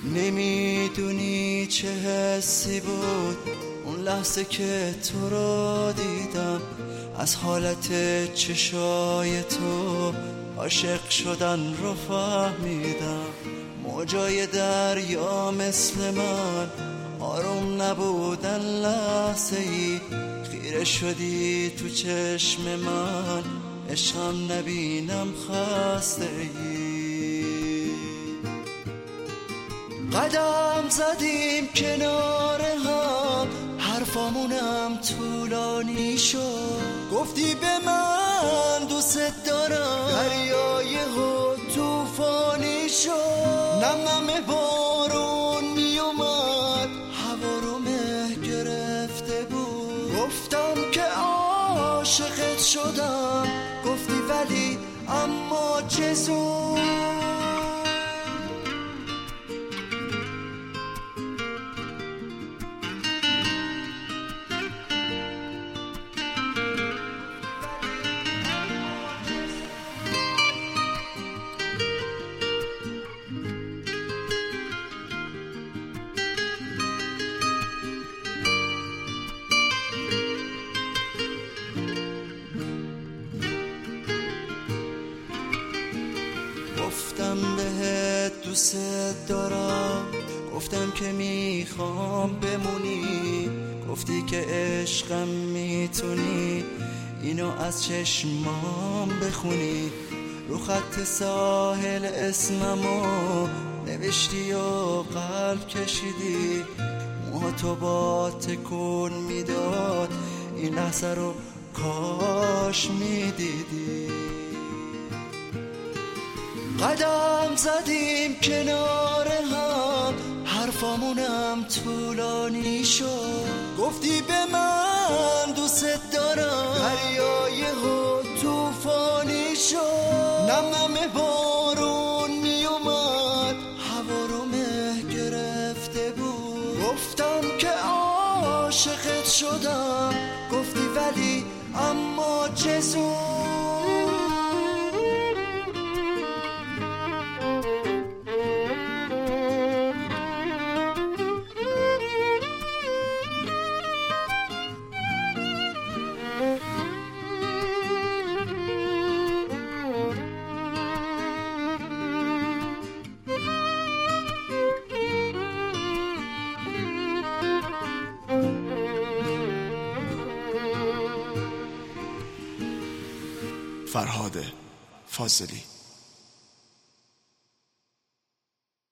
نمیدونی چه حسی بود اون لحظه که تو رو دیدم، از حالت چشای تو عاشق شدن رو فهمیدم. موجای دریا مثل من آروم نبودن لحظه ای، خیره شدی تو چشم من عشقم نبینم خسته ای. قدم زدیم کنار هم حرفامونم طولانی شد، گفتی به من دوست دارم دریای طوفانی شد. نم نم بارون می اومد هوا رو مه گرفته بود، گفتم که عاشقت شدم، گفتی ولی اما چه زود. گفتم بهت دوست دارم، گفتم که میخوام بمونی، گفتی که عشقم میتونی اینو از چشمام بخونی. رو خط ساحل اسممو نوشتی و قلب کشیدی، موهاتو با تکون میداد این لحظه رو کاش میدیدی. قدم زدیم کنار هم حرفامونم طولانی شد، گفتی به من دوست دارم دریای طوفانی شد. نم نم بارون می اومد هوا رو مه گرفته بود، گفتم که عاشقت شدم، گفتی ولی اما چه زود. فرهاد فاضلی.